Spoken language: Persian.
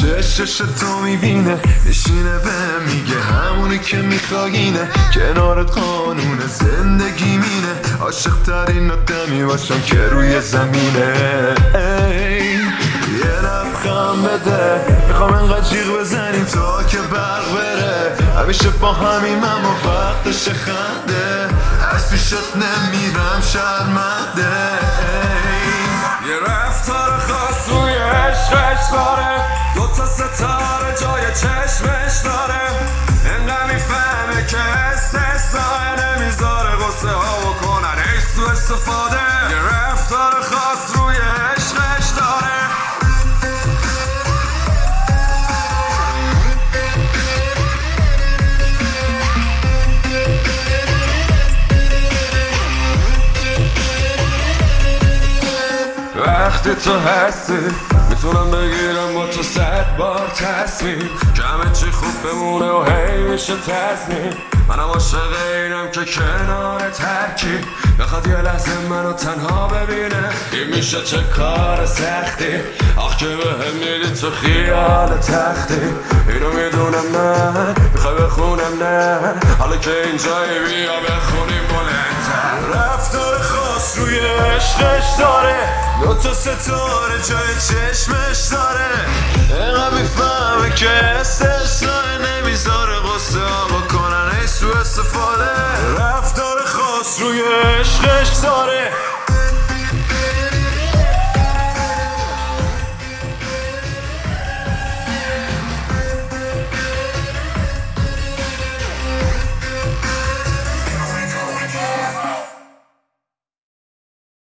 چشش تو میبینه نشینه به میگه همونی که میخواینه کنارت قانون زندگی مینه عاشق ترین آدمی باشم که روی زمینه یه لبخند بده میخوام انقدر جیغ بزنیم تا که برق بره همیشه با همیم اما وقتش خنده از پیشت نمیرم شرمنده یه رفتار خاص روی عشقش داره دوتا ستاره جای چشمش داره انقدر میفهمه که استثناء نمیذاره غصه ها بکنن ایست تو استفاده یه رفتار خاص روی عشقش داره وقتی تو هستی میتونم بگیرم با تو 100 بار تصمیم که همه چی خوب بمونه و هی میشه تصمیم منم عاشق اینم که کنار ترکی بخواد یه لحظه منو تنها ببینه این میشه چه کار سختی آخ که بهم میدی تو خیال تختی اینو میدونم من میخوای بخونم نه حالا که اینجایی بیا بخونیم بلندتر رفتار خاص روی عشقش داره دوتا ستاره جای چشمش داره اینقدر میفهمه که استثناء نمیذاره غصه ها بکنن ای سو استفاده رفتار خاص روی عشقش داره